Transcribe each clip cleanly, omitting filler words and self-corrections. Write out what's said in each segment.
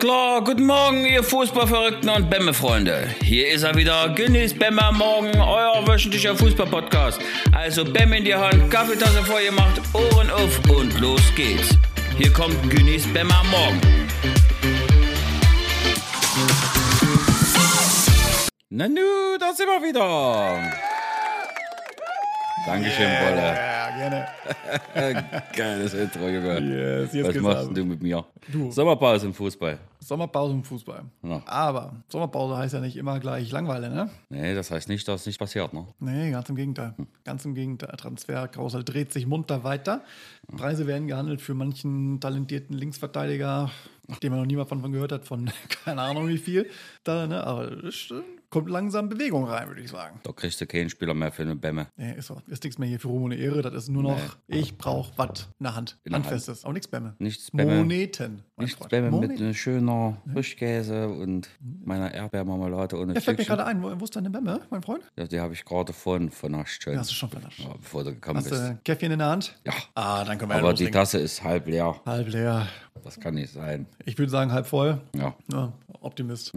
Klar, guten Morgen, ihr Fußballverrückten und Bämme-Freunde. Hier ist er wieder, Günnis Bämme am Morgen, euer wöchentlicher Fußball-Podcast. Also Bämme in die Hand, Kaffeetasse vorgemacht, Ohren auf und los geht's. Hier kommt Günnis Bämme am Morgen. Nanu, da sind wir wieder. Dankeschön, Bolle. Ja, gerne. Geiles Intro, Junge. Yes, jetzt Was geht's machst ab. du mit mir? Du. Sommerpause im Fußball. Sommerpause im Fußball. Ja. Aber Sommerpause heißt ja nicht immer gleich Langeweile, ne? Nee, das heißt nicht, dass es nicht passiert, ne? Nee, ganz im Gegenteil. Ganz im Gegenteil. Transferkarussell dreht sich munter weiter. Preise werden gehandelt für manchen talentierten Linksverteidiger, den man noch niemand von gehört hat, von keine Ahnung wie viel. Da, ne? Aber es kommt langsam Bewegung rein, würde ich sagen. Da kriegst du keinen Spieler mehr für eine Bämme. Nee, ist so. Ist nichts mehr hier für Ruhm und Ehre. Das ist nur noch, ich brauche was in der Hand. In der Hand. Handfestes. Auch nichts Bämme. Nichts Bämme. Moneten. mein Nichts Freund. Bämme mit Moneten. einer schöner Frischkäse und meiner Erdbeermarmelade ohne Ja, fällt mir Stückchen. gerade ein, wo ist deine Bämme, mein Freund? Ja, die habe ich gerade vernascht schon. Ja, hast du schon vernascht. Ja, bevor du gekommen Hast bist. du ein Käffchen in der Hand? Ja, Ah, dann können wir aber die loslegen. Tasse ist halb leer. Halb leer. Das kann nicht sein. Ich würde sagen halb voll. Ja, Ja, Optimist.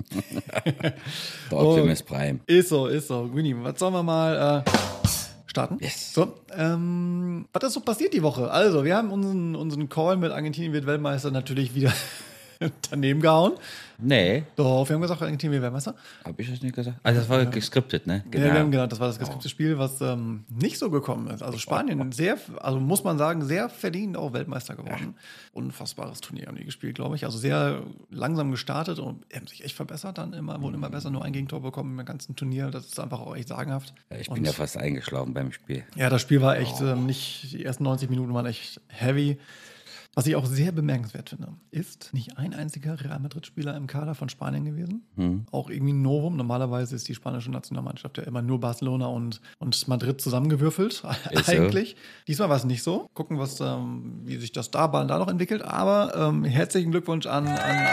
der Optimus Prime. Ist so, ist so. Güni, was sollen wir mal starten? Yes. So, was ist so passiert die Woche? Also, wir haben unseren Call mit Argentinien wird Weltmeister natürlich wieder daneben gehauen. Nee, Doch, wir haben gesagt, Argentinien wird Weltmeister. habe ich das nicht gesagt? Also das war geskriptet, ne? Ja, wir haben gedacht, das war das geskriptete Spiel, was nicht so gekommen ist. Also Spanien also muss man sagen, sehr verdient auch Weltmeister geworden. Unfassbares Turnier haben die gespielt, glaube ich. Also sehr langsam gestartet und haben sich echt verbessert dann wurden immer besser, nur ein Gegentor bekommen im ganzen Turnier. Das ist einfach auch echt sagenhaft. Ich bin ja fast eingeschlafen beim Spiel. Ja, das Spiel war echt die ersten 90 Minuten waren echt heavy. Was ich auch sehr bemerkenswert finde, ist nicht ein einziger Real Madrid-Spieler im Kader von Spanien gewesen. Auch irgendwie ein Novum. Normalerweise ist die spanische Nationalmannschaft ja immer nur Barcelona und Madrid zusammengewürfelt, Ist so. eigentlich. Diesmal war es nicht so. Gucken, wie sich das da noch entwickelt. Aber herzlichen Glückwunsch an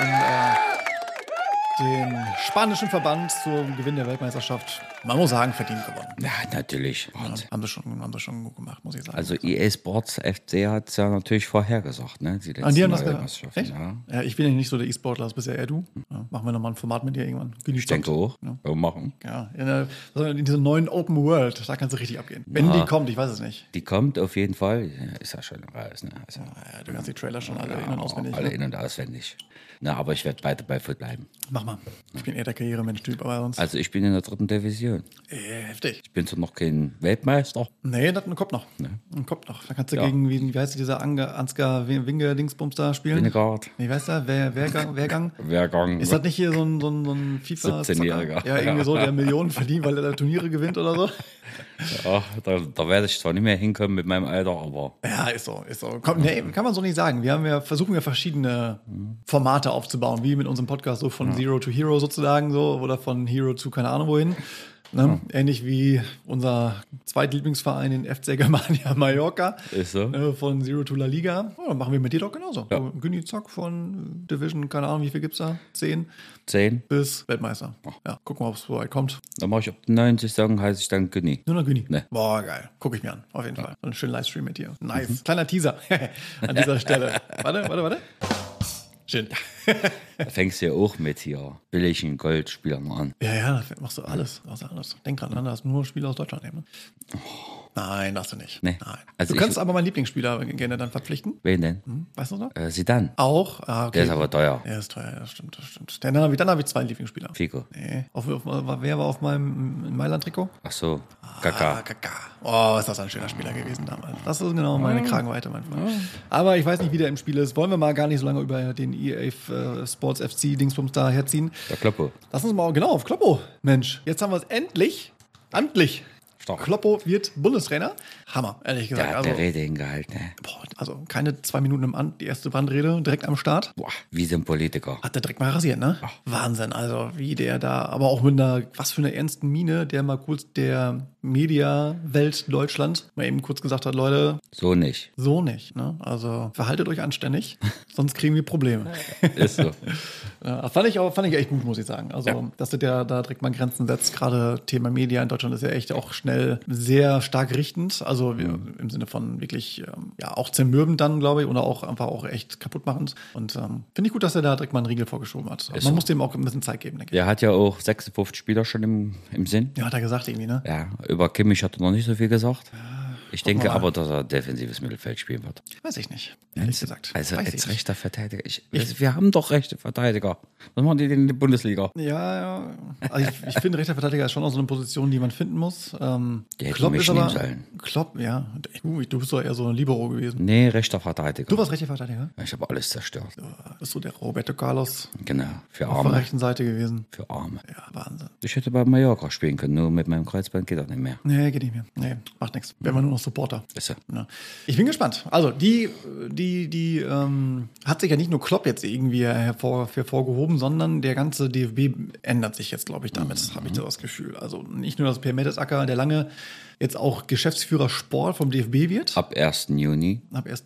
den spanischen Verband zum Gewinn der Weltmeisterschaft. Man muss sagen, verdient gewonnen. Ja, natürlich. Haben sie schon gut gemacht, muss ich sagen. Also EA Sports FC hat es ja natürlich vorhergesagt, ne? Die Die letzten haben das Weltmeisterschaften, Echt? ja. Ja, ich bin ja nicht so der E-Sportler, das bist ja eher du. Ja, machen wir nochmal ein Format mit dir irgendwann. Ich denke auch. Ja. Wir machen. Ja, in dieser neuen Open World, da kannst du richtig abgehen. Wenn die kommt, ich weiß es nicht. Die kommt auf jeden Fall. Ja, ist ja schon raus, ne? Also, Ja, du kannst die Trailer schon alle in- und auswendig. alle Ne? in- und auswendig. Na, aber ich werde weiter bei Foot bleiben. Mach mal. Ich bin eher der Karrieremensch-Typ, aber sonst. Also ich bin in der 3. Division. Heftig. Ich bin zwar noch kein Weltmeister. Nee, das kommt noch. Kommt noch. Da kannst du Ja. gegen, wie heißt dieser Ansgar Winge-Dingsbums da spielen? Winnegard, Wie heißt der? Wehrgang? Wehrgang. Ist das nicht hier so ein FIFA? 17-Jähriger. Ja, irgendwie so, der Millionen verdient, weil er da Turniere gewinnt oder so. Ja, da werde ich zwar nicht mehr hinkommen mit meinem Alter, aber Ja, ist so. Komm, nee, kann man so nicht sagen. Versuchen ja verschiedene Formate aufzubauen, wie mit unserem Podcast, so von Zero to Hero sozusagen, so, oder von Hero zu keine Ahnung wohin. Ne? Ähnlich wie unser zweitlieblingsverein, den FC Germania Mallorca. ist so. Von Zero to La Liga. Oh, dann machen wir mit dir doch genauso. Ja. Günni Zock von Division, keine Ahnung, wie viel gibt's da? 10 10. bis Weltmeister. Ja, gucken wir, ob es so weit kommt. Dann mache ich ab den 90 Saison, heiße ich dann Günni. Nur noch Günni. Ne. Boah, geil. Guck ich mir an. Auf jeden Fall. So einen schönen Livestream mit dir. Nice. Kleiner Teaser an dieser Stelle. Warte. Schön. Da fängst du ja auch mit hier billigen Goldspielern an. Ja, da machst du alles. Denk dran, da hast du nur Spieler aus Deutschland nehmen. Nein, darfst du nicht. Nee. Nein. Also Du kannst aber meinen Lieblingsspieler gerne dann verpflichten. Wen denn? Weißt du noch? Zidane. Auch? Ah, okay. Der ist aber teuer. Der ist teuer, das stimmt. Dann hab ich zwei Lieblingsspieler. Figo. Nee. Wer war auf meinem Mailand-Trikot? Ach so, Ah, Kaka. Kaka. Oh, ist das ein schöner Spieler gewesen damals. Das ist genau meine Kragenweite, mein Freund. Aber ich weiß nicht, wie der im Spiel ist. Wollen wir mal gar nicht so lange über den EA Sports FC Dingsbums da herziehen? Der Kloppo. Lass uns mal auf Kloppo. Mensch, jetzt haben wir es endlich. Amtlich. Stark. Kloppo wird Bundestrainer. Hammer, ehrlich Der gesagt. hat der Rede hingehalten, ne? Also keine 2 Minuten die erste Brandrede direkt am Start. Boah, wie so ein Politiker. Hat der direkt mal rasiert, ne? Wahnsinn, also wie der da, aber auch mit was für einer ernsten Miene, der mal kurz der Media-Welt Deutschland mal eben kurz gesagt hat, Leute, So nicht. so nicht, ne? Also verhaltet euch anständig, sonst kriegen wir Probleme. Ist so. Fand ich echt gut, muss ich sagen. Also, dass der da direkt mal Grenzen setzt. Gerade Thema Media in Deutschland ist ja echt auch schnell sehr stark richtend. Also im Sinne von wirklich, auch zermürbend dann, glaube ich, oder auch einfach auch echt kaputtmachend. Und finde ich gut, dass er da direkt mal einen Riegel vorgeschoben hat. Man muss dem auch ein bisschen Zeit geben, denke ich. Der hat ja auch 56 Spieler schon im Sinn. Ja, hat er gesagt irgendwie, ne? Ja, über Kimmich hat er noch nicht so viel gesagt. Ich denke aber, dass er defensives Mittelfeld spielen wird. Weiß ich nicht, ehrlich gesagt. Also als rechter Verteidiger. Wir haben doch rechte Verteidiger. Was machen die denn in der Bundesliga? Ja. Also ich finde, rechter Verteidiger ist schon auch so eine Position, die man finden muss. Klopp ist aber... Klopp, ja. Du bist doch eher so ein Libero gewesen. Nee, rechter Verteidiger. Du warst rechter Verteidiger? Ich habe alles zerstört. Du bist so der Roberto Carlos. Genau, für Arme. Auf der rechten Seite gewesen. Für Arme. Ja, Wahnsinn. Ich hätte bei Mallorca spielen können, nur mit meinem Kreuzband geht das nicht mehr. Nee, geht nicht mehr. Nee, macht nichts. Wären wir nur noch Supporter. Ist ja. Ja. Ich bin gespannt. Also, die hat sich ja nicht nur Klopp jetzt irgendwie hervorgehoben, sondern der ganze DFB ändert sich jetzt, glaube ich, damit, habe ich das Gefühl. Also nicht nur, dass Per Mertesacker, der lange jetzt auch Geschäftsführer Sport vom DFB wird. Ab 1. Juni. Ab 1.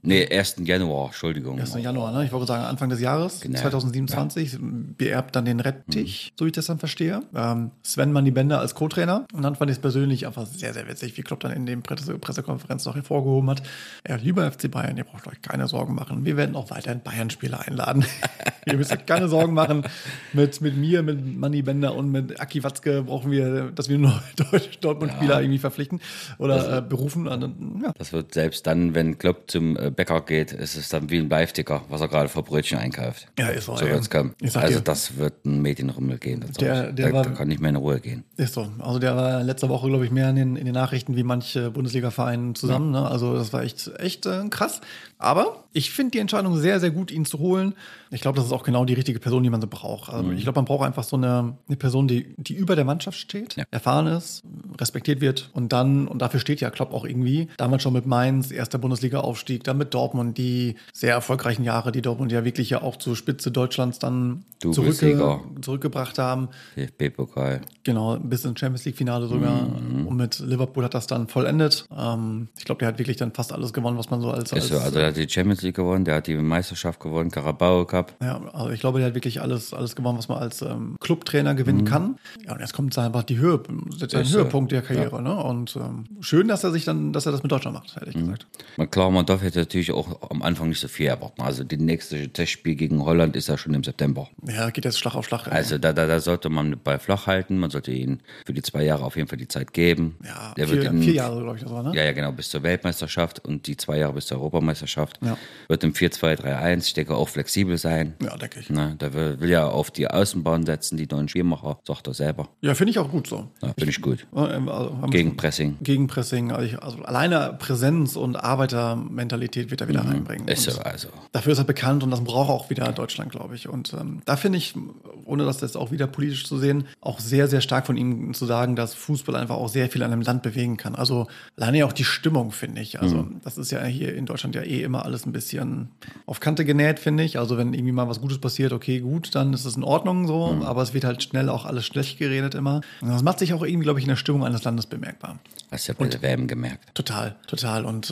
Januar, Entschuldigung. 1. Januar, ne? Ich wollte sagen, Anfang des Jahres, genau. 2027, beerbt dann den Rettich, so wie ich das dann verstehe. Sven Manni-Bender als Co-Trainer. Und dann fand ich es persönlich einfach sehr, sehr witzig, wie Klopp dann in der Pressekonferenz noch hervorgehoben hat. Ja, lieber FC Bayern, ihr braucht euch keine Sorgen machen. Wir werden auch weiterhin Bayern-Spieler einladen. Ihr müsst euch keine Sorgen machen. Mit mir, mit Manni-Bender und mit Aki Watzke brauchen wir, dass wir nur Dortmund-Spieler irgendwie verpflichten oder berufen. Ja. Das wird selbst dann, wenn Klopp zum Bäcker geht, ist es dann wie ein Beifticker, was er gerade für Brötchen einkauft. Ja, ist so. So wird's kommen. Also das wird ein Medienrummel gehen. Da kann nicht mehr in Ruhe gehen. Ist so. Also der war letzte Woche, glaube ich, mehr in den Nachrichten wie manche Bundesliga-Vereine zusammen. Ja. Ne? Also das war echt krass. Aber ich finde die Entscheidung sehr, sehr gut, ihn zu holen. Ich glaube, das ist auch genau die richtige Person, die man so braucht. Also ich glaube, man braucht einfach so eine Person, die über der Mannschaft steht, erfahren ist, respektiert wird und dafür steht ja Klopp auch irgendwie. Damals schon mit Mainz, erster Bundesliga-Aufstieg, dann mit Dortmund, die sehr erfolgreichen Jahre, die Dortmund ja wirklich ja auch zur Spitze Deutschlands dann zurückgebracht haben. DFB-Pokal. Genau, bis ins Champions-League-Finale sogar. Und mit Liverpool hat das dann vollendet. Ich glaube, der hat wirklich dann fast alles gewonnen, was man so als also der hat die Champions League gewonnen, der hat die Meisterschaft gewonnen, Carabao Cup. Ja, also ich glaube, der hat wirklich alles gewonnen, was man als Clubtrainer gewinnen kann. Ja, und jetzt kommt einfach der Höhepunkt der Karriere. Ja. Ne? Und schön, dass er das mit Deutschland macht, ehrlich gesagt. Klar, man darf jetzt natürlich auch am Anfang nicht so viel erwarten. Also das nächste Testspiel gegen Holland ist ja schon im September. Ja, geht jetzt Schlag auf Schlag. Also da sollte man den Ball flach halten. Man sollte ihn für die 2 Jahre auf jeden Fall die Zeit geben. Ja, 4 Jahre, glaube ich, das war, ne? Ja, genau, bis zur Weltmeisterschaft und die 2 Jahre bis zur Europameisterschaft. Ja. Wird im 4-2-3-1, ich denke, auch flexibel sein. Ja, denke ich. Na, da will ja auf die Außenbahn setzen, die neuen Spielmacher, sagt er selber. Ja, finde ich auch gut so. Ja, finde ich gut. Gegenpressing. Gegenpressing, also alleine Präsenz und Arbeitermentalität wird er wieder reinbringen. Ist so, also. Dafür ist er bekannt und das braucht auch wieder Deutschland, glaube ich. Und da finde ich, ohne das jetzt auch wieder politisch zu sehen, auch sehr, sehr stark von ihm zu sagen, dass Fußball einfach auch sehr viel an einem Land bewegen kann. Also alleine auch die Stimmung, finde ich. Also das ist ja hier in Deutschland ja immer alles ein bisschen auf Kante genäht, finde ich. Also wenn irgendwie mal was Gutes passiert, okay, gut, dann ist es in Ordnung so. Aber es wird halt schnell auch alles schlecht geredet immer. Und das macht sich auch irgendwie, glaube ich, in der Stimmung eines Landes bemerkbar. Hast du ja bei der WM gemerkt. Total. Und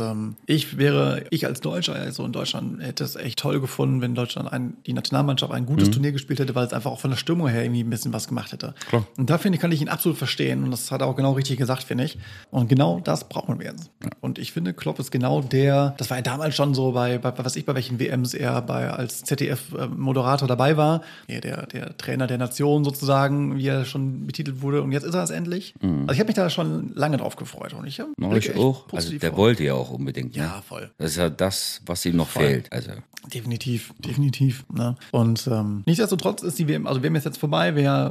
ich als Deutscher, also in Deutschland, hätte es echt toll gefunden, wenn Deutschland die Nationalmannschaft ein gutes Turnier gespielt hätte, weil es einfach auch von der Stimmung her irgendwie ein bisschen was gemacht hätte. Klar. Und da finde ich, kann ich ihn absolut verstehen. Und das hat er auch genau richtig gesagt, finde ich. Und genau das brauchen wir jetzt. Ja. Und ich finde, Klopp ist genau das war ja damals schon so bei welchen WMs er als ZDF-Moderator dabei war. Ja, der Trainer der Nation sozusagen, wie er schon betitelt wurde. Und jetzt ist er es endlich. Also ich habe mich da schon lange drauf gefreut. Und ich auch. Also der wollte ja auch unbedingt. Ne? Ja, voll. Das ist ja das, was ihm noch fehlt. Also. Definitiv. Ne? Und nichtsdestotrotz ist die WM, also WM ist jetzt vorbei,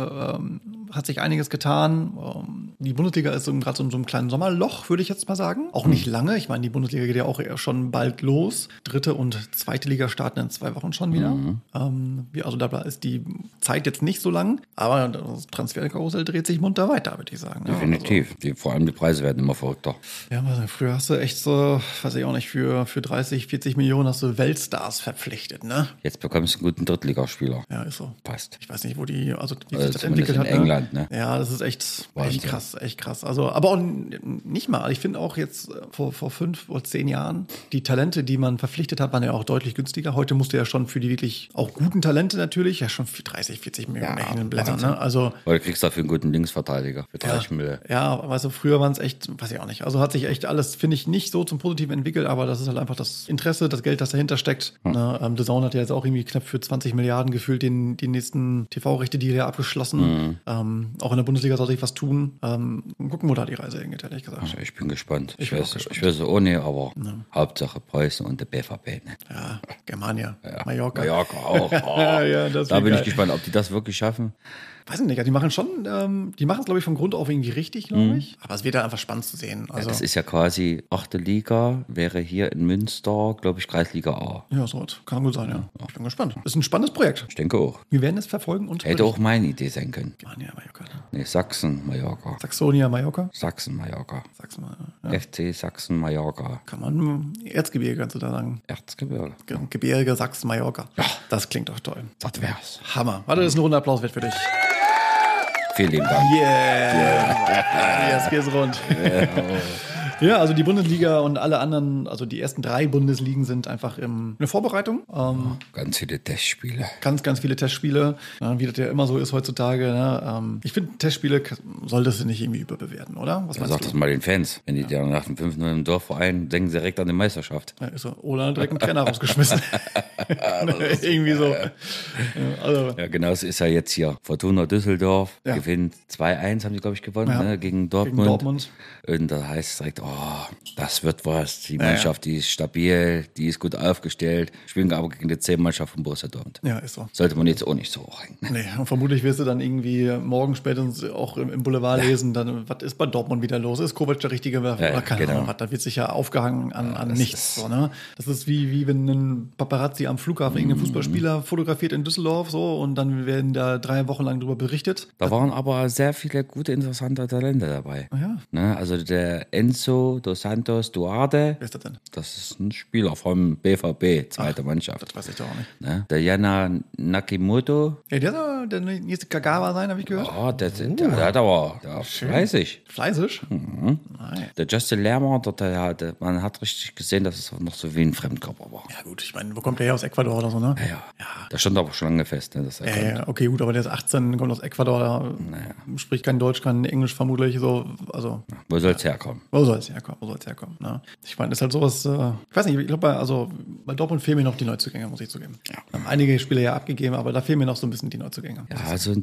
hat sich einiges getan. Die Bundesliga ist gerade so in so einem kleinen Sommerloch, würde ich jetzt mal sagen. Auch nicht lange. Ich meine, die Bundesliga geht ja auch schon bald los. 3. und 2. Liga starten in 2 Wochen schon wieder. Also da ist die Zeit jetzt nicht so lang. Aber das Transferkarussell dreht sich munter weiter, würde ich sagen. Definitiv. Also, vor allem die Preise werden immer verrückter. Ja, früher hast du echt so, weiß ich auch nicht, für 30, 40 Millionen hast du Weltstars verpflichtet, ne? Jetzt bekommst du einen guten Drittligaspieler. Ja, ist so. Passt. Ich weiß nicht, wo die sich das entwickelt hat. In England, ne? Ja, das ist echt krass. ist echt krass. Also, aber auch nicht mal. Ich finde auch jetzt vor 5 oder 10 Jahren, die Talente, die man verpflichtet hat, waren ja auch deutlich günstiger. Heute musst du ja schon für die wirklich auch guten Talente natürlich ja schon für 30, 40 Millionen Rechnungen blättern. Ne? Also, weil du kriegst dafür einen guten Linksverteidiger für 30 Millionen. Ja, weißt du, früher waren es echt, weiß ich auch nicht. Also hat sich echt alles, finde ich, nicht so zum Positiven entwickelt, aber das ist halt einfach das Interesse, das Geld, das dahinter steckt. Ne? The Zone hat ja jetzt auch irgendwie knapp für 20 Milliarden gefühlt die nächsten TV-Rechte, die ja abgeschlossen. Auch in der Bundesliga soll sich was tun. Gucken, wo da die Reise hingeht, ehrlich gesagt. Also ich bin gespannt. Ich weiß es auch nicht, aber Hauptsache Preußen und der BVB. Ne? Ja, Germania, Mallorca. Mallorca auch. Oh. Ja, da bin ich gespannt, ob die das wirklich schaffen. Weiß ich nicht, die machen schon, die machen es, glaube ich, vom Grund auf irgendwie richtig, glaube ich. Aber es wird ja einfach spannend zu sehen. Also, das ist ja quasi 8. Liga, wäre hier in Münster, glaube ich, Kreisliga A. Ja, so was. Kann gut sein, ja. Ich bin gespannt. Ist ein spannendes Projekt. Ich denke auch. Wir werden es verfolgen und hätte auch meine Idee sein können. Germania, Mallorca. Nee, Sachsen, Mallorca. Saxonia, Mallorca? Sachsen, Mallorca. Ja. FC Sachsen, Mallorca. Kann man Erzgebirge, kannst du da sagen. Erzgebirge. Gebirge, Sachsen, Mallorca. Ja. Das klingt doch toll. Das wär's. Hammer. Warte, das ist ein runder Applaus wert für dich. Vielen lieben Dank. Jetzt geht's rund. Ja, also die Bundesliga und alle anderen, also die ersten 3 Bundesligen sind einfach in der Vorbereitung. Ganz viele Testspiele. Ganz viele Testspiele, wie das ja immer so ist heutzutage. Ne? Ich finde, Testspiele solltest du nicht irgendwie überbewerten, oder? Was sag das mal den Fans. Wenn die dir nach dem 5-0 im Dorfverein denken sie direkt an die Meisterschaft. Ja, ist so. Oder direkt einen Trainer rausgeschmissen. Irgendwie so. Ja, genau, es ist ja jetzt hier. Fortuna Düsseldorf gewinnt 2-1, haben sie, glaube ich, gewonnen, gegen Dortmund. Und da heißt es direkt, das wird was. Die Mannschaft, die ist stabil, die ist gut aufgestellt. Spielen aber gegen die 10 Mannschaft von Borussia Dortmund. Ja, ist so. Sollte man jetzt auch nicht so hochhängen. Ne? Nee, und vermutlich wirst du dann irgendwie morgen spätestens auch im Boulevard lesen, dann, was ist bei Dortmund wieder los? Ist Kovac der richtige Werfer? Oder keine Ahnung, was? Da wird sich ja aufgehangen an nichts. So, ne? Das ist wie wenn ein Paparazzi am Flughafen irgendeinen Fußballspieler fotografiert in Düsseldorf so und dann werden da 3 Wochen lang drüber berichtet. Da waren aber sehr viele gute, interessante Talente dabei. Ja. Ne? Also der Enzo dos Santos Duarte. Wer ist das denn? Das ist ein Spieler vom BVB, zweite Mannschaft. Das weiß ich doch auch nicht. Ne? Der Jana Nakimoto. Ja, der soll der nächste Kagawa sein, habe ich gehört. Ja, der hat aber fleißig. Fleißig? Mhm. Nein. Der Justin Lermer, man hat richtig gesehen, dass es noch so wie ein Fremdkörper war. Ja gut, ich meine, wo kommt der her, aus Ecuador oder so, ne? Ja. Der stand aber schon lange fest. Ne, dass er ja, okay, gut, aber der ist 18, kommt aus Ecuador, spricht kein Deutsch, kein Englisch vermutlich, so, also. Wo soll es herkommen? Wo soll es herkommen? Ne? Ich meine, das ist halt sowas, ich weiß nicht, ich glaube, bei Dortmund fehlen mir noch die Neuzugänge, muss ich zugeben. Ja. Haben einige Spieler ja abgegeben, aber da fehlen mir noch so ein bisschen die Neuzugänge. Ja, also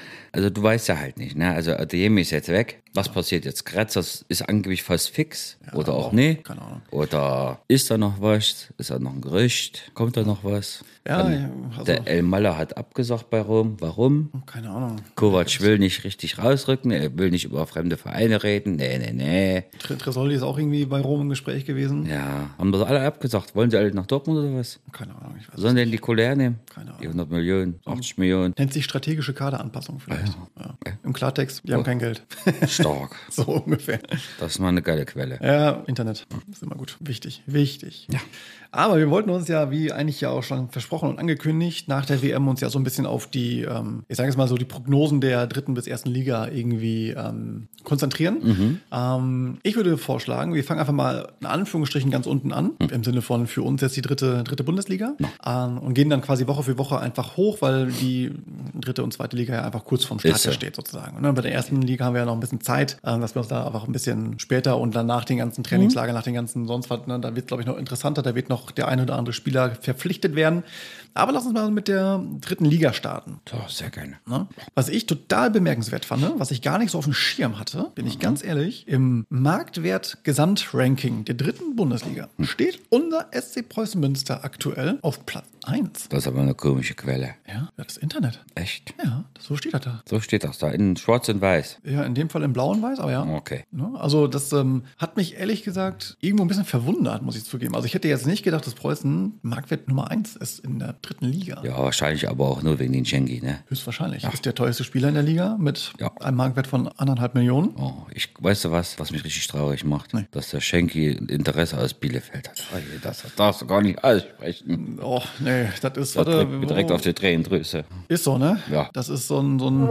du weißt ja halt nicht, ne? Also Adeyemi ist jetzt weg. Was passiert jetzt? Kretzer ist angeblich fast fix oder auch nicht. Keine Ahnung. Oder ist da noch was? Ist da noch ein Gerücht? Kommt da noch was? Ja, der El Maller hat abgesagt bei Rom. Warum? Keine Ahnung. Kovac will nicht richtig rausrücken. Er will nicht über fremde Vereine reden. Nee. Tresoldi ist auch irgendwie bei Rom im Gespräch gewesen. Ja, haben das alle abgesagt. Wollen sie alle nach Dortmund oder was? Keine Ahnung. Ich weiß Sollen denn die Kohle hernehmen? Keine Ahnung. Die 100 Millionen, 80 Millionen. Nennt sich strategische Kaderanpassung vielleicht. Ja. Im Klartext, die haben kein Geld. Stark. So ungefähr. Das ist mal eine geile Quelle. Ja, Internet. Ist immer gut. Wichtig. Ja. Aber wir wollten uns ja, wie eigentlich ja auch schon versprochen und angekündigt, nach der WM uns ja so ein bisschen auf die, ich sage es mal so, die Prognosen der 3. bis 1. Liga irgendwie konzentrieren. Ich würde vorschlagen, wir fangen einfach mal in Anführungsstrichen ganz unten an, im Sinne von für uns jetzt die dritte Bundesliga und gehen dann quasi Woche für Woche einfach hoch, weil die 3. und 2. Liga ja einfach kurz vorm Start steht sozusagen. Und bei der 1. Liga haben wir ja noch ein bisschen Zeit, dass wir uns da einfach ein bisschen später und dann nach den ganzen Trainingslager, nach den ganzen sonst was, ne, da wird glaube ich noch interessanter, da wird noch der eine oder andere Spieler verpflichtet werden. Aber lass uns mal mit der 3. Liga starten. Ja, sehr gerne. Ne? Was ich total bemerkenswert fand, was ich gar nicht so auf dem Schirm hatte, bin ich ganz ehrlich, im Marktwert-Gesamtranking der 3. Bundesliga steht unser SC Preußen Münster aktuell auf Platz 1. Das ist aber eine komische Quelle. Ja, das Internet. Echt? Ja, so steht das da. So steht das da, in schwarz und weiß. Ja, in dem Fall in blau und weiß, aber ja. Okay. Ne? Also das hat mich ehrlich gesagt irgendwo ein bisschen verwundert, muss ich zugeben. Also ich hätte jetzt nicht gedacht, dass Preußen Marktwert Nummer 1 ist in der 3. Liga. Ja, wahrscheinlich aber auch nur wegen den Schenki, ne? Höchstwahrscheinlich. Ja. Ist der teuerste Spieler in der Liga mit einem Marktwert von 1,5 Millionen. Oh, weißt du was mich richtig traurig macht? Nee. Dass der Schenki Interesse aus Bielefeld hat. Oh, das darfst du gar nicht aussprechen. Oh, nee, das ist... Das direkt auf die Tränendrüse. Ist so, ne? ne? Ja. Das ist so ein... Du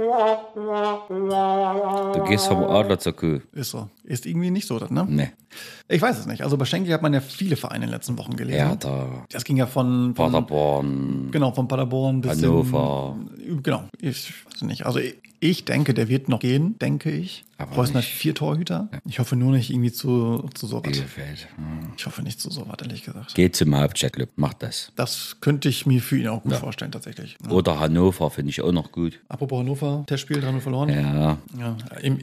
gehst vom Adler zur Kuh. Ist so. Ist irgendwie nicht so, das, ne? Nee. Ich weiß es nicht. Also bei Schenki hat man ja viele Vereine in den letzten Wochen gelesen. Ja, das ging ja von Paderborn. Genau, von Paderborn bis Hannover. Genau, ich weiß nicht. Also ich denke, der wird noch gehen, denke ich. Preußen hat 4 Torhüter. Ja. Ich hoffe nur nicht irgendwie zu sowas. Bielefeld. Ich hoffe nicht zu sowas, ehrlich gesagt. Geht zum Hauptstadtclub, macht das. Das könnte ich mir für ihn auch gut vorstellen, tatsächlich. Ja. Oder Hannover finde ich auch noch gut. Apropos Hannover, Testspiel 3-0 verloren. Ja. Im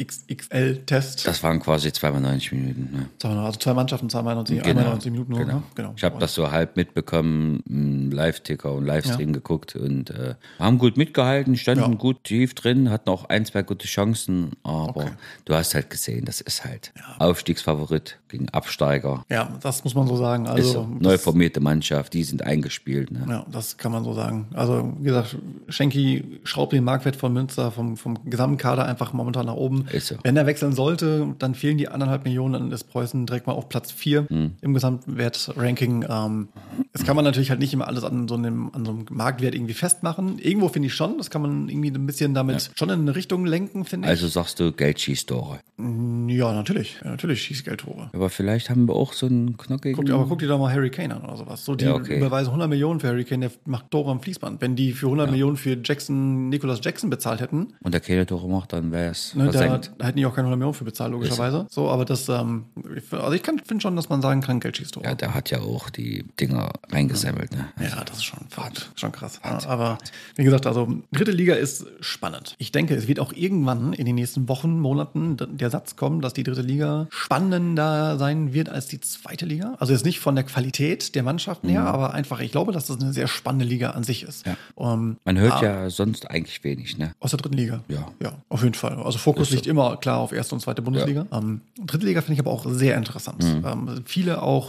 XXXL-Test. Das waren quasi 2x90 Minuten. Ne? Also 2 Mannschaften, 2x90 Minuten nur. Genau. Ne? Genau. Ich habe das so halb mitbekommen, im Live-Ticker und Livestream geguckt und haben gut mitgehalten, standen gut tief drin, hatten auch 1, 2 gute Chancen, aber du hast halt gesehen, das ist halt Aufstiegsfavorit gegen Absteiger. Ja, das muss man so sagen. Also so, neu formierte Mannschaft, die sind eingespielt. Ne? Ja, das kann man so sagen. Also wie gesagt, Schenki schraubt den Marktwert von Münster vom gesamten Kader einfach momentan nach oben. Ist so. Wenn er wechseln sollte, dann fehlen die 1,5 Millionen, dann ist Preußen direkt mal auf Platz 4 im Gesamtwert-Ranking. Das kann man natürlich halt nicht immer alles an so einem Marktwert irgendwie festmachen. Irgendwo finde ich schon, das kann man irgendwie ein bisschen damit schon in eine Richtung lenken, finde ich. Also sagst du, Geld schießt Tore. Ja, natürlich. Ja, natürlich schießt Geld Tore. Aber vielleicht haben wir auch so einen knockigen... Guck dir doch mal Harry Kane an oder sowas. So, die überweisen 100 Millionen für Harry Kane, der macht Tore am Fließband. Wenn die für 100 Millionen für Nicolas Jackson bezahlt hätten... Und der keine Tore macht, dann wäre es versenkt. Da hätten die auch keine 100 Millionen für bezahlt, logischerweise. So, aber das... also ich finde schon, dass man sagen kann, Geld schießt Tore. Ja, der hat ja auch die Dinger reingesammelt. Ne? Also, ja, das ist schon krass. Aber wie gesagt, also 3. Liga ist spannend. Ich denke, es wird auch irgendwann in den nächsten Wochen, Monaten der Satz kommen, dass die 3. Liga spannender sein wird als die 2. Liga. Also jetzt nicht von der Qualität der Mannschaften her, aber einfach, ich glaube, dass das eine sehr spannende Liga an sich ist. Ja. Man hört ja sonst eigentlich wenig, ne? Aus der 3. Liga? Ja. Ja, auf jeden Fall. Also Fokus liegt immer klar auf 1. und 2. Bundesliga. Ja. 3. Liga finde ich aber auch sehr interessant. Viele auch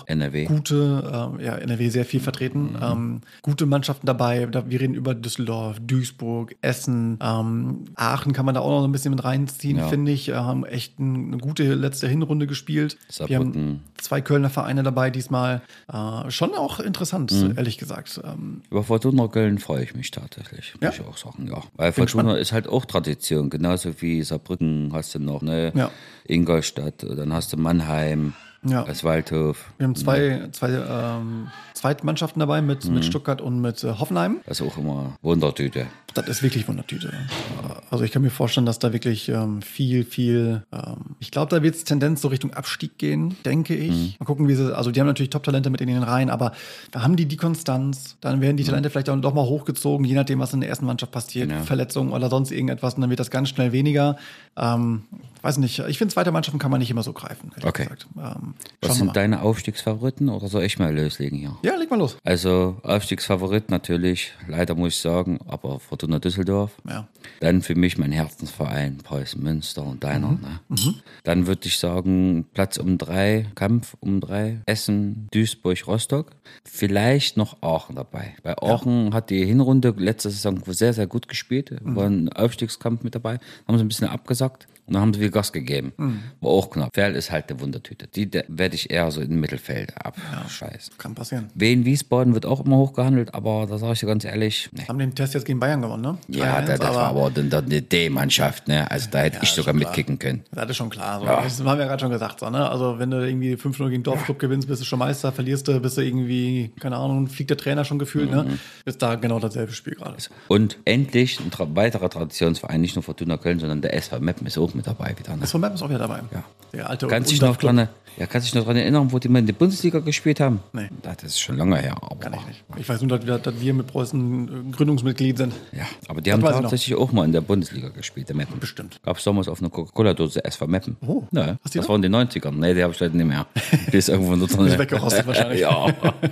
gute, NRW sehr viel vertreten, gute Mannschaften dabei. Wir reden über Düsseldorf, Duisburg, Essen, Aachen kann man da auch noch so ein bisschen mit reinziehen, finde ich. Haben echt eine gute letzte Hinrunde gespielt. Wir haben 2 Kölner Vereine dabei diesmal. Schon auch interessant, ehrlich gesagt. Über Fortuna Köln freue ich mich tatsächlich, muss ich auch sagen. Ja. Weil Fortuna ist halt auch Tradition, genauso wie Saarbrücken hast du noch, ne? Ja. Ingolstadt, dann hast du Mannheim. Als Waldhof. Wir haben zwei Zweitmannschaften dabei mit Stuttgart und mit Hoffenheim. Das ist auch immer Wundertüte. Das ist wirklich Wundertüte. Also ich kann mir vorstellen, dass da wirklich viel ich glaube, da wird es Tendenz so Richtung Abstieg gehen, denke ich. Mal gucken, also die haben natürlich Top-Talente mit in den Reihen, aber da haben die Konstanz, dann werden die Talente vielleicht auch doch mal hochgezogen, je nachdem, was in der ersten Mannschaft passiert, Verletzungen oder sonst irgendetwas, und dann wird das ganz schnell weniger. Weiß nicht, ich finde, 2. Mannschaften kann man nicht immer so greifen, ehrlich gesagt. Was sind deine Aufstiegsfavoriten, oder soll ich mal loslegen hier? Ja, leg mal los. Also Aufstiegsfavorit natürlich, leider muss ich sagen, aber Fortuna Düsseldorf. Ja. Dann für mich mein Herzensverein Preußen Münster und deiner. Ne? Dann würde ich sagen, Platz um 3, Kampf um 3, Essen, Duisburg, Rostock. Vielleicht noch Aachen dabei. Bei Aachen hat die Hinrunde letzte Saison sehr, sehr gut gespielt. War ein Aufstiegskampf mit dabei. Haben sie ein bisschen abgesackt. Und dann haben sie viel Gas gegeben. War auch knapp. Ferl ist halt eine Wundertüte. Die werde ich eher so im Mittelfeld abscheißen. Kann passieren. Wien Wiesbaden wird auch immer hochgehandelt, aber da sage ich dir ganz ehrlich, nee. Haben den Test jetzt gegen Bayern gewonnen, ne? Ja, das war aber eine D-Mannschaft, ne? Also da hätte ich sogar mitkicken können. Das ist schon klar. So. Das haben wir ja gerade schon gesagt, so, ne? Also wenn du irgendwie 5-0 gegen Dorfclub gewinnst, bist du schon Meister, verlierst du, bist du irgendwie, keine Ahnung, fliegt der Trainer schon gefühlt, ne? Ist da genau dasselbe Spiel gerade. Und endlich ein weiterer Traditionsverein, nicht nur Fortuna Köln, sondern der SV Meppen ist auch mit dabei wieder. Ne? SV Meppen ist auch wieder dabei. Ja. Der alte Kannst dich noch dran erinnern, wo die mal in der Bundesliga gespielt haben? Nee. Das ist schon lange her. Aber kann ich nicht. Ich weiß nur, dass wir mit Preußen Gründungsmitglied sind. Ja, aber die haben tatsächlich auch mal in der Bundesliga gespielt, der Meppen. Bestimmt. Gab es damals auf einer Coca-Cola-Dose SV Meppen. Oh. Ne, das war in den 90ern. Nee, die habe ich leider nicht mehr. Die ist irgendwo nur drin. Ist weggerostet wahrscheinlich. Ja.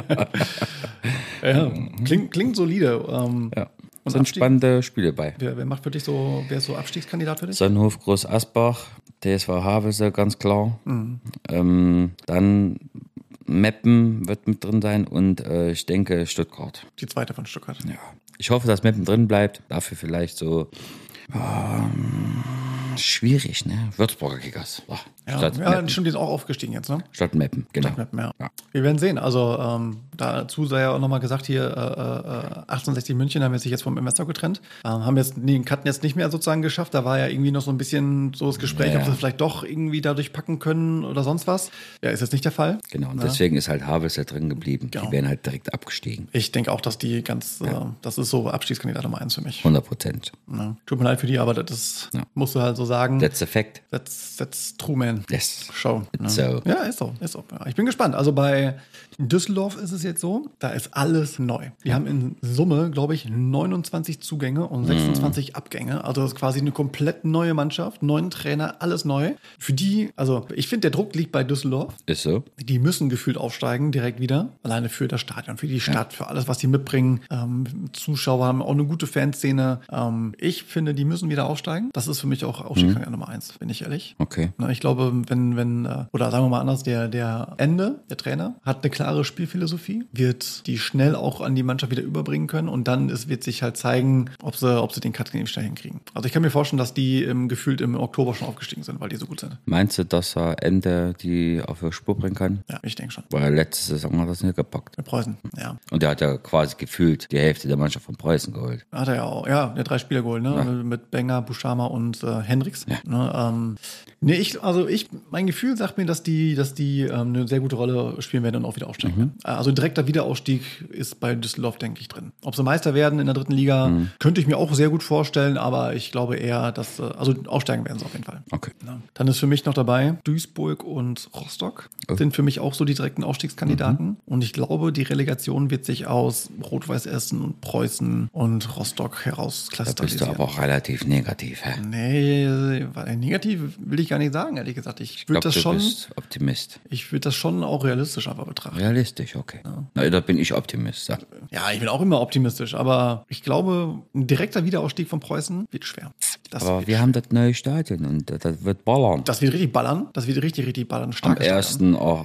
Ja. Klingt solide. Ja. Und sind spannende Spiele bei. Wer macht für dich wer ist so Abstiegskandidat für dich? Sonnenhof, Groß Asbach, TSV Havelse, ganz klar. Dann Meppen wird mit drin sein und ich denke Stuttgart. Die 2. von Stuttgart. Ja. Ich hoffe, dass Meppen drin bleibt. Dafür vielleicht so schwierig, ne? Würzburger Kickers. Statt Meppen. Stimmt, die ist auch aufgestiegen jetzt, ne? Statt Meppen, genau. Statt Meppen, ja. Wir werden sehen. Also dazu sei ja auch nochmal gesagt, hier 1860 München haben sich jetzt vom Investor getrennt. Haben jetzt den Cut jetzt nicht mehr sozusagen geschafft. Da war ja irgendwie noch so ein bisschen so das Gespräch, ob sie vielleicht doch irgendwie dadurch packen können oder sonst was. Ja, ist jetzt nicht der Fall. Genau, und deswegen ist halt Havels ja drin geblieben. Genau. Die wären halt direkt abgestiegen. Ich denke auch, dass die das ist so Abstiegskandidat Nummer 1 für mich. 100%. Ja. Tut mir leid für die, aber das musst du halt so sagen. That's a fact. That's true, man. Yes. Show. So. Ja, ist so. Ja. Ich bin gespannt. Also bei Düsseldorf ist es jetzt so, da ist alles neu. Die haben in Summe, glaube ich, 29 Zugänge und 26 Abgänge. Also das ist quasi eine komplett neue Mannschaft, neuen Trainer, alles neu. Für die, also ich finde, der Druck liegt bei Düsseldorf. Ist so. Die müssen gefühlt aufsteigen, direkt wieder. Alleine für das Stadion, für die Stadt, für alles, was sie mitbringen. Zuschauer haben auch eine gute Fanszene. Ich finde, die müssen wieder aufsteigen. Das ist für mich auch Aufstiegskandidat Nummer 1, bin ich ehrlich. Okay. Ich glaube, oder sagen wir mal anders, der der Trainer, hat eine klare Spielphilosophie, wird die schnell auch an die Mannschaft wieder überbringen können und dann wird sich halt zeigen, ob sie den Cut schnell hinkriegen. Also ich kann mir vorstellen, dass die gefühlt im Oktober schon aufgestiegen sind, weil die so gut sind. Meinst du, dass er Ende die auf die Spur bringen kann? Ja, ich denke schon. Weil letzte Saison hat er das nicht gepackt. Mit Preußen, ja. Und der hat ja quasi gefühlt die Hälfte der Mannschaft von Preußen geholt. Hat er ja auch. Ja, der hat 3 Spieler geholt, ne? Ja. Mit Benger, Buschama und Hendricks. Ja. Ne, mein Gefühl sagt mir, dass die eine sehr gute Rolle spielen werden und auch wieder aufsteigen werden. Also direkter Wiederaufstieg ist bei Düsseldorf, denke ich, drin. Ob sie Meister werden in der 3. Liga, könnte ich mir auch sehr gut vorstellen, aber ich glaube eher, dass aufsteigen werden sie auf jeden Fall. Okay. Ja. Dann ist für mich noch dabei Duisburg und Rostock. Sind für mich auch so die direkten Aufstiegskandidaten. Und ich glaube, die Relegation wird sich aus Rot-Weiß Essen und Preußen und Rostock herauskristallisieren. Da bist du aber auch relativ negativ, hä? Nee, negativ will ich gar nicht sagen, ehrlich gesagt. Ich würde das schon. Du bist Optimist. Ich würde das schon auch realistisch aber betrachten. Realistisch, okay. Ja. Na, da bin ich Optimist. Ja, ich bin auch immer optimistisch, aber ich glaube, ein direkter Wiederaufstieg von Preußen wird schwer. Aber wir haben das neue Stadion und das wird ballern. Das wird richtig ballern. Das wird richtig ballern. Am 1.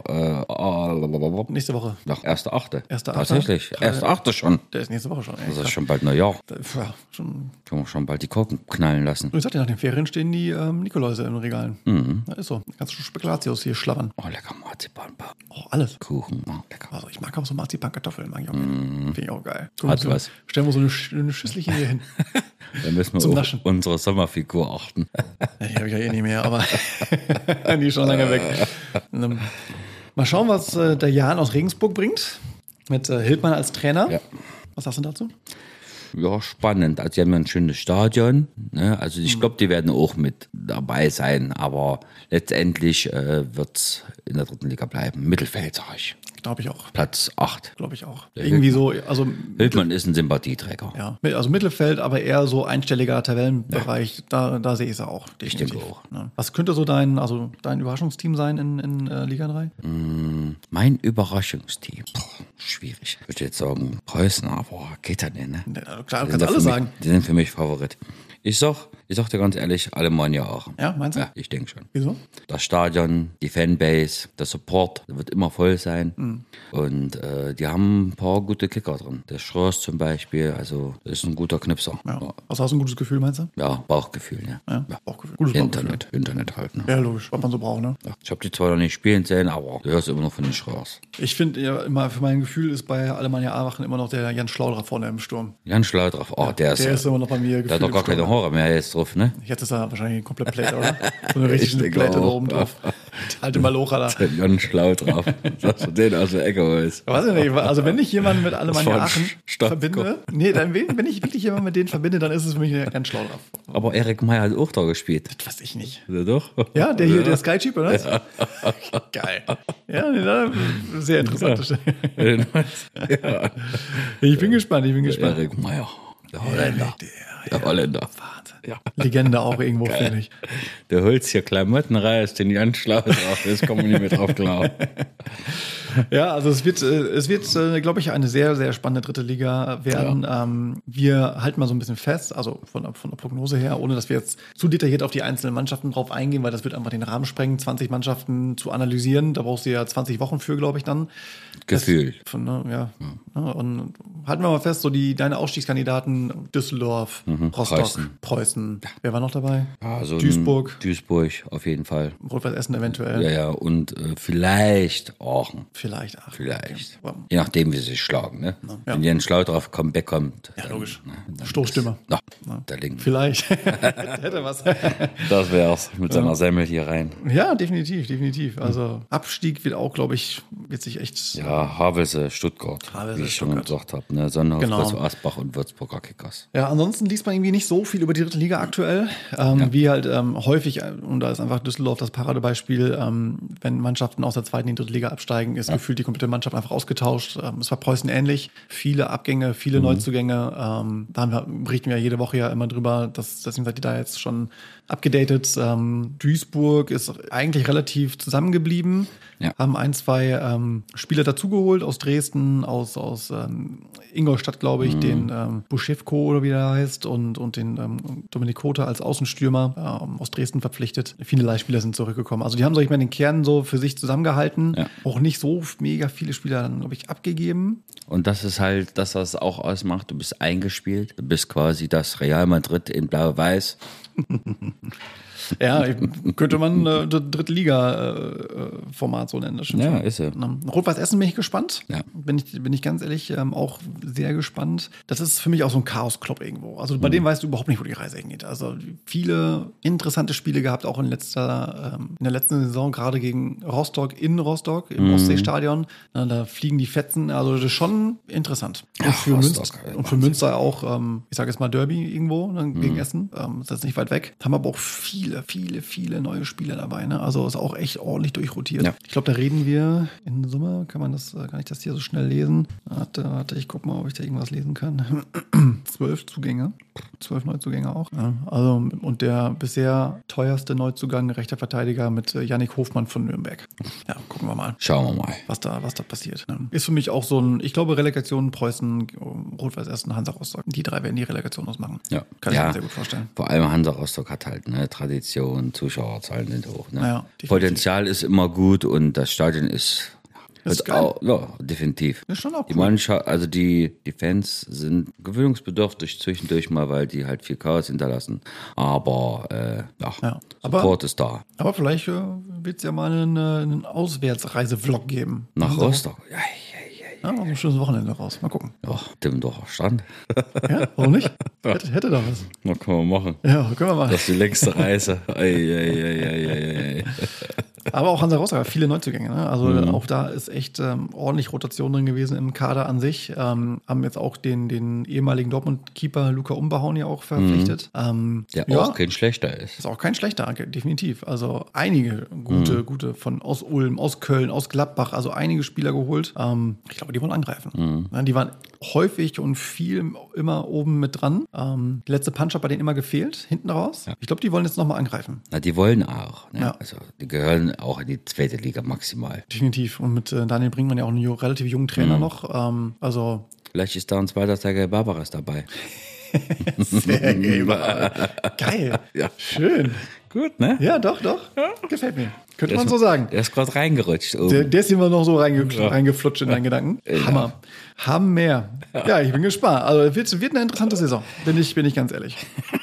nächste Woche. Nach 1.8. 1.8. Tatsächlich. 1.8. schon. Der ist nächste Woche schon. Das ist schon bald Neujahr. Ja, schon. Können wir schon bald die Korken knallen lassen. Und ich sagte, nach den Ferien stehen die Nikoläuse in den Regalen. Das ist so. Kannst du Spekulatius hier schlabbern. Oh, lecker Marzipan. Oh, alles. Kuchen. Oh, lecker. Also ich mag auch so Marzipan-Kartoffeln. Finde ich auch geil. Hat was. Stellen wir so eine Schüsselchen hier hin. Dann müssen wir auf unsere Sommerfigur achten. Die habe ich ja eh nicht mehr, aber die ist schon lange weg. Mal schauen, was der Jan aus Regensburg bringt. Mit Hildmann als Trainer. Ja. Was sagst du dazu? Ja, spannend. Also die haben ja ein schönes Stadion. Ne? Also ich glaube, die werden auch mit dabei sein. Aber letztendlich wird es in der 3. Liga bleiben. Mittelfeld, sag ich. Glaube ich auch. Platz 8. Glaube ich auch. Irgendwie so, also. Hildmann ist ein Sympathieträger. Ja, also Mittelfeld, aber eher so einstelliger Tabellenbereich. Ja. Da sehe ich es auch. Definitiv. Ich denke auch. Ja. Was könnte so dein Überraschungsteam sein in Liga 3? Mein Überraschungsteam. Schwierig. Ich würde jetzt sagen Preußen, aber geht das nicht, ne? Ja, klar, du kannst alles sagen. Die sind für mich Favorit. Ich sag dir ganz ehrlich, Alemannia auch. Ja, meinst du? Ja, ich denke schon. Wieso? Das Stadion, die Fanbase, der Support, der wird immer voll sein. Und die haben ein paar gute Kicker drin. Der Schroß zum Beispiel, also das ist ein guter Knipser. Ja. Was hast du, ein gutes Gefühl, meinst du? Ja, Bauchgefühl, ja. Ja. Bauchgefühl. Gutes Internet halt, ne? Ja, logisch, was man so braucht, ne? Ja. Ich habe die zwar noch nicht spielen sehen, aber du hörst immer noch von den Schroß. Ich finde ja immer, für mein Gefühl ist bei Alemannia Aachen immer noch der Jan Schlaudraff vorne im Sturm. Jan Schlaudraff, der ist immer noch bei mir. Der hat doch gar keine Haare mehr jetzt drauf, ne? Jetzt ist er wahrscheinlich komplett Plate, oder? So eine richtige Plate da oben drauf. Die alte Malocha da. Der Jan Schlaudraff. Sagst du den aus der Ecke holst? Weiß ich nicht. Also wenn ich jemanden mit Alemannia Aachen verbinde, wenn ich wirklich jemanden mit denen verbinde, dann ist es für mich Jan Schlaudraff. Aber Erik Meyer hat auch da gespielt. Das weiß ich nicht. Ja, doch? Ja, der Sky-Cheap, oder? Ja. Geil. Ja, sehr interessant. Ja. Ich bin gespannt. Erik Meyer. Der Holländer. Der Holländer. Wahnsinn. Ja. Legende auch irgendwo, finde ich. Der holst hier Klamotten raus, den Jan Schlaudraff, das kommen wir nicht mehr drauf klar. Ja, also es wird glaube ich, eine sehr, sehr spannende dritte Liga werden. Ja. Wir halten mal so ein bisschen fest, also von der Prognose her, ohne dass wir jetzt zu detailliert auf die einzelnen Mannschaften drauf eingehen, weil das wird einfach den Rahmen sprengen, 20 Mannschaften zu analysieren. Da brauchst du ja 20 Wochen für, glaube ich, dann. Gefühl. Und halten wir mal fest, so deine Ausstiegskandidaten, Düsseldorf, Rostock, Preußen. Ja. Wer war noch dabei? Also Duisburg. Duisburg, auf jeden Fall. Rot-Weiß Essen eventuell. Ja, und vielleicht Aachen. Vielleicht. Okay. Je nachdem, wie sie sich schlagen. Ne? Ja. Wenn Jens Schlau drauf bekommt. Ja, logisch. Stoßstürmer. Der Linke. Vielleicht. Hätte was. Das wär's. Mit seiner Semmel hier rein. Ja, definitiv. Also Abstieg wird auch, glaube ich, wird sich echt... Ja, Havelse, Stuttgart. Wie ich schon gesagt habe. Ne? Sonnenhof, genau. Asbach und Würzburger Kickers. Ja, ansonsten liest man irgendwie nicht so viel über die dritte Liga aktuell. Wie halt häufig, und da ist einfach Düsseldorf das Paradebeispiel, wenn Mannschaften aus der zweiten in die dritte Liga absteigen, ist gefühlt die komplette Mannschaft einfach ausgetauscht. Es war Preußen ähnlich. Viele Abgänge, viele Neuzugänge. Da berichten wir jede Woche ja immer drüber, deswegen seid ihr da jetzt schon abgedatet. Duisburg ist eigentlich relativ zusammengeblieben. Ja. Haben 1, 2 Spieler dazugeholt aus Dresden, aus Ingolstadt, glaube ich, den Buschewko oder wie der heißt und den Dominik Kota als Außenstürmer aus Dresden verpflichtet. Viele Leihspieler sind zurückgekommen. Also die haben, sag ich mal, den Kern so für sich zusammengehalten. Ja. Auch nicht so mega viele Spieler dann, glaube ich, abgegeben. Und das ist halt das, was es auch ausmacht. Du bist eingespielt. Du bist quasi das Real Madrid in Blau-Weiß. Ja, könnte man Drittliga-Format so nennen. Das ja, schon. Ist er. Rot-Weiß Essen bin ich gespannt. Ja. Bin ich ganz ehrlich auch sehr gespannt. Das ist für mich auch so ein Chaos-Club irgendwo. Also bei dem weißt du überhaupt nicht, wo die Reise hingeht. Also viele interessante Spiele gehabt, auch in der letzten Saison, gerade gegen Rostock im Ostseestadion. Da fliegen die Fetzen. Also das ist schon interessant. Und für Münster auch, ich sage jetzt mal Derby irgendwo gegen Essen. Das ist jetzt nicht weit weg. Haben aber auch viele neue Spieler dabei. Ne? Also ist auch echt ordentlich durchrotiert. Ja. Ich glaube, da reden wir in Summe, kann ich das hier so schnell lesen? Warte, ich guck mal, ob ich da irgendwas lesen kann. 12 Zugänge. 12 Neuzugänge auch. Ja, also, und der bisher teuerste Neuzugang, rechter Verteidiger mit Yannick Hofmann von Nürnberg. Ja, gucken wir mal. Schauen wir mal. Was da passiert. Ne? Ist für mich auch so ich glaube, Relegation Preußen, Rot-Weiß Essen, Hansa Rostock. Die drei werden die Relegation ausmachen. Ja. Kann ich mir sehr gut vorstellen. Vor allem Hansa Rostock hat halt Tradition, Zuschauerzahlen sind hoch. Ne? Ja, Potenzial ist immer gut und das Stadion ist auch, ja, definitiv. Ist schon auch cool. Die Mannschaft, also die Fans sind gewöhnungsbedürftig zwischendurch mal, weil die halt viel Chaos hinterlassen. Aber Support ist da. Aber vielleicht wird es ja mal einen Auswärtsreise-Vlog geben. Nach Rostock. Ja, ein schönes Wochenende raus. Mal gucken. Ja, Timmendorfer Strand. Ja, warum nicht? Hätte doch was. Na, können wir machen. Ja, können wir machen. Das ist die längste Reise. Ei. Aber auch Hansa Rostock hat viele Neuzugänge. Ne? Also auch da ist echt ordentlich Rotation drin gewesen im Kader an sich. Haben jetzt auch den ehemaligen Dortmund-Keeper Luca Umbehauen ja auch verpflichtet. Der auch kein schlechter ist. Ist auch kein schlechter, definitiv. Also einige gute aus Ulm, aus Köln, aus Gladbach, also einige Spieler geholt. Ich glaube, die wollen angreifen. Ja, die waren häufig und viel immer oben mit dran. Die letzte Punch hat bei denen immer gefehlt, hinten raus. Ja. Ich glaube, die wollen jetzt nochmal angreifen. Na, die wollen auch. Ne? Ja. Also die gehören auch in die zweite Liga maximal. Definitiv. Und mit Daniel Brinkmann ja auch einen relativ jungen Trainer noch. Also vielleicht ist da ein zweiter Sergei Barbaras dabei. Sergei Barbaras. Geil. Ja. Schön. Gut, ne? Ja, doch. Ja. Gefällt mir. Könnte man so sagen. Der ist gerade reingerutscht. Der ist immer noch so reingeflutscht in deinen Gedanken. Ja. Hammer. Haben mehr. Ja, ich bin gespannt. Also wird eine interessante Saison. Bin ich ganz ehrlich.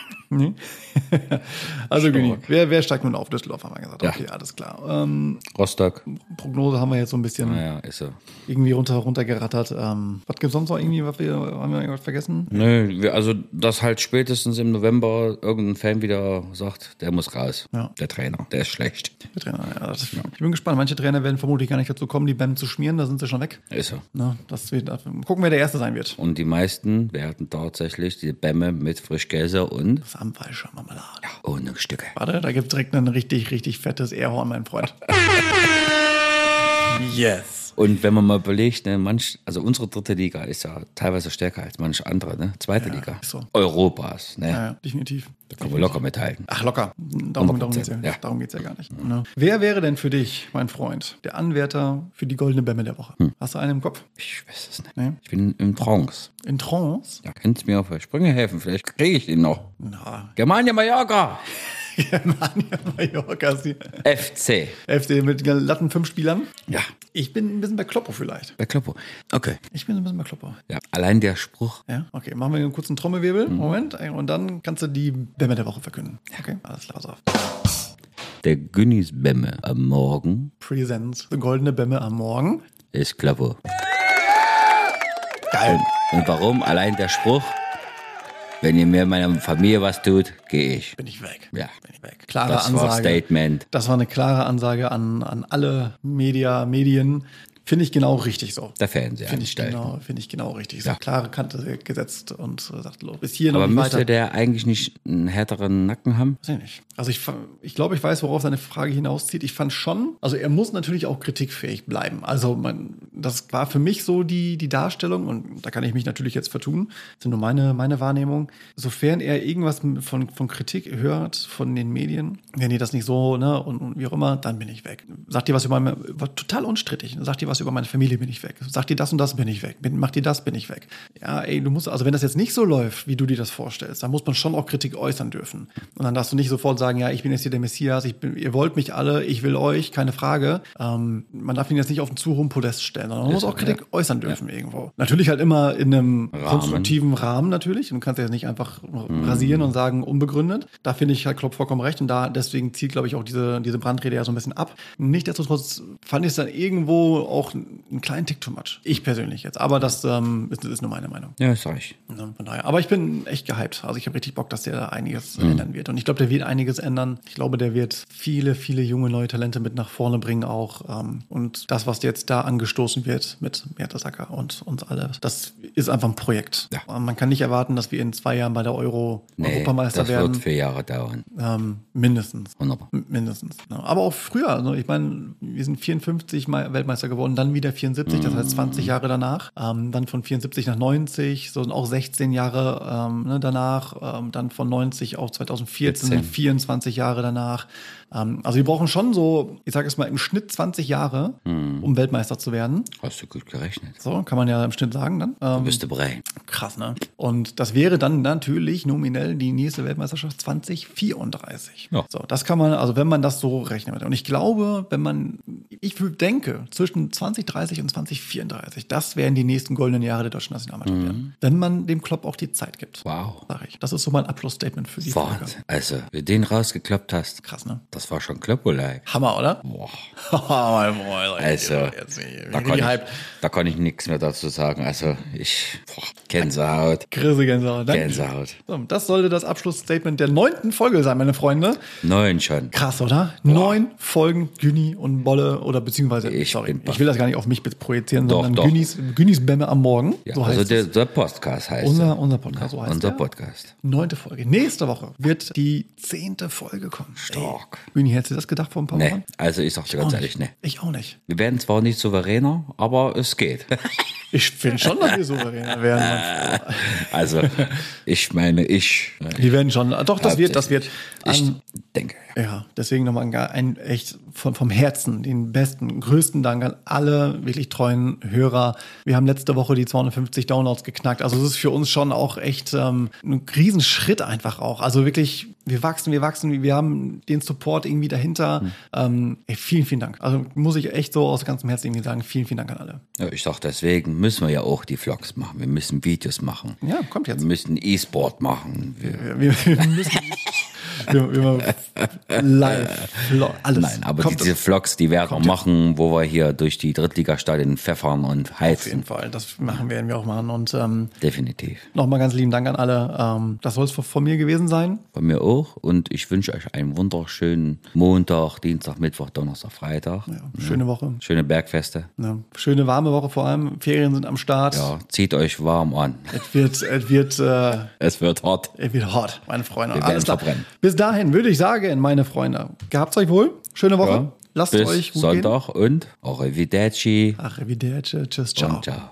Also Güni, wer steigt nun auf? Düsseldorf haben wir gesagt. Ja. Okay, alles klar. Rostock. Prognose haben wir jetzt so ein bisschen ist so. Irgendwie runtergerattert. Was gibt es sonst noch irgendwie? Haben wir irgendwas vergessen? Nö, also dass halt spätestens im November irgendein Fan wieder sagt, der muss raus. Ja. Der Trainer, der ist schlecht. Der Trainer, ja. Ich bin gespannt. Manche Trainer werden vermutlich gar nicht dazu kommen, die BEM zu schmieren. Da sind sie schon weg. Ist so. Na, gucken, wer der Erste sein wird. Und die meisten werden tatsächlich die Bämme mit Frischkäse und Samtfleischer Marmelade. Ja, ohne Stücke. Warte, da gibt es direkt ein richtig, richtig fettes Airhorn, mein Freund. Yes. Und wenn man mal überlegt, ne, also unsere dritte Liga ist ja teilweise stärker als manche andere, ne? Zweite Liga. So. Europas, ne? Ja, definitiv. Da können wir locker mithalten. Ach, locker. Darum geht es ja gar nicht. Ja. Wer wäre denn für dich, mein Freund, der Anwärter für die Goldene Bämme der Woche? Hast du einen im Kopf? Ich weiß es nicht. Nee? Ich bin im Trance. In Trance? Ja, kannst du mir auf die Sprünge helfen? Vielleicht kriege ich den noch. Na. Germania Mallorca. Germania Mallorca. FC. FC mit glatten 5 Spielern? Ja. Ich bin ein bisschen bei Kloppo vielleicht. Bei Kloppo. Okay. Ich bin ein bisschen bei Kloppo. Ja, allein der Spruch. Ja, okay. Machen wir einen kurzen Trommelwirbel. Moment. Und dann kannst du die Bämme der Woche verkünden. Okay, alles klar. So. Der Günnis Bämme am Morgen. Presents. Die Goldene Bämme am Morgen. Ist Kloppo. Geil. Und warum? Allein der Spruch. Wenn ihr mir meiner Familie was tut, gehe ich. Bin ich weg. Ja. Bin ich weg. Klare das Ansage. War Statement. Das war eine klare Ansage an alle Medien. Finde ich genau richtig so. Der Fernseher. Finde ich genau richtig so. Klare Kante gesetzt und sagt, bis hier noch aber nicht weiter. Aber müsste der eigentlich nicht einen härteren Nacken haben? Weiß ich nicht. Also ich glaube, ich weiß, worauf seine Frage hinauszieht. Ich fand schon, also er muss natürlich auch kritikfähig bleiben. Also das war für mich so die Darstellung und da kann ich mich natürlich jetzt vertun. Das ist nur meine Wahrnehmung. Sofern er irgendwas von Kritik hört von den Medien, wenn die das nicht so, ne, und wie auch immer, dann bin ich weg. Sagt ihr was über war total unstrittig. Sagt ihr was über meine Familie, bin ich weg. Sagt dir das und das, bin ich weg. Macht dir das, bin ich weg. Ja, ey, du musst, also wenn das jetzt nicht so läuft, wie du dir das vorstellst, dann muss man schon auch Kritik äußern dürfen. Und dann darfst du nicht sofort sagen, ja, ich bin jetzt hier der Messias, ihr wollt mich alle, ich will euch, keine Frage. Man darf ihn jetzt nicht auf einen zu hohen Podest stellen, sondern man muss auch Kritik äußern dürfen irgendwo. Natürlich halt immer in einem konstruktiven Rahmen natürlich. Du kannst ja nicht einfach rasieren und sagen, unbegründet. Da finde ich halt Klopp vollkommen recht und deswegen zielt, glaube ich, auch diese Brandrede ja so ein bisschen ab. Nichtsdestotrotz fand ich es dann irgendwo auch einen kleinen Tick too much. Ich persönlich jetzt. Aber das ist nur meine Meinung. Ja, das sag ich. Ja, von daher. Aber ich bin echt gehypt. Also ich habe richtig Bock, dass der da einiges ändern wird. Und ich glaube, der wird einiges ändern. Ich glaube, der wird viele, viele junge neue Talente mit nach vorne bringen auch. Und das, was jetzt da angestoßen wird mit Mertesacker und uns alle, das ist einfach ein Projekt. Ja. Man kann nicht erwarten, dass wir in 2 Jahren bei der Europameister werden. Das wird 4 Jahre dauern. Mindestens. Wunderbar. Mindestens. Ja. Aber auch früher. Also ich meine, wir sind 54 Weltmeister geworden, dann wieder 74, das heißt 20 Jahre danach. Dann von 74 nach 90, so auch 16 Jahre danach. Dann von 90 auf 2014, 24 Jahre danach. Also wir brauchen schon so, ich sage es mal, im Schnitt 20 Jahre, um Weltmeister zu werden. Hast du gut gerechnet. So, kann man ja im Schnitt sagen dann. Du bist dabei. Krass, ne? Und das wäre dann natürlich nominell die nächste Weltmeisterschaft 2034. Ja. So, das kann man, also wenn man das so rechnet. Und ich glaube, ich denke, zwischen 2030 und 2034, das wären die nächsten goldenen Jahre der deutschen Nationalmannschaft werden. Wenn man dem Klopp auch die Zeit gibt. Wow. Sag ich. Das ist so mein Abschlussstatement für die Folge. Also, wie du den rausgekloppt hast. Krass, ne? Das war schon Kloppo-like. Hammer, oder? Boah. Also, da kann ich nichts mehr dazu sagen. Also, Gänsehaut. Gänsehaut. Gänsehaut. So, das sollte das Abschlussstatement der 9. Folge sein, meine Freunde. 9 schon. Krass, oder? Boah. 9 Folgen Günni und Bolle oder beziehungsweise, ich will das gar nicht auf mich projizieren, sondern Günnis Bämme am Morgen. Ja, so heißt also der Podcast heißt unser Podcast, so heißt unser Podcast. 9. Folge. Nächste Woche wird die 10. Folge kommen. Stark. Günni, hättest du das gedacht vor ein paar Wochen? Also ich sag dir ganz ehrlich, ne. Ich auch nicht. Wir werden zwar nicht souveräner, aber es geht. Ich finde schon, dass wir souveräner werden. Also, ich meine, wir werden schon, doch, das wird. Ich denke. Ja, deswegen nochmal ein echt vom Herzen den besten, größten Dank an alle wirklich treuen Hörer. Wir haben letzte Woche die 250 Downloads geknackt. Also es ist für uns schon auch echt ein Riesenschritt einfach auch. Also wirklich, wir wachsen, wir haben den Support irgendwie dahinter. Vielen, vielen Dank. Also muss ich echt so aus ganzem Herzen irgendwie sagen, vielen, vielen Dank an alle. Ja, ich sag, deswegen müssen wir ja auch die Vlogs machen. Wir müssen Videos machen. Ja, kommt jetzt. Wir müssen E-Sport machen. Wir müssen live, alles. Nein, aber diese Vlogs, die werden wir machen, wo wir hier durch die Drittligastadien pfeffern und heizen. Auf jeden Fall, das werden wir auch machen. Und definitiv. Nochmal ganz lieben Dank an alle. Das soll es von mir gewesen sein. Von mir auch. Und ich wünsche euch einen wunderschönen Montag, Dienstag, Mittwoch, Donnerstag, Freitag. Ja, schöne Woche. Schöne Bergfeste. Ja, schöne warme Woche vor allem. Ferien sind am Start. Ja, zieht euch warm an. Es wird hart. Es wird hart, meine Freunde. Wir werden verbrennen. Bis dahin würde ich sagen, meine Freunde, gehabt's euch wohl. Schöne Woche. Ja. Lasst euch gut Sonntag gehen. Und Arrivederci. Arrivederci. Tschüss, ciao. Und ciao.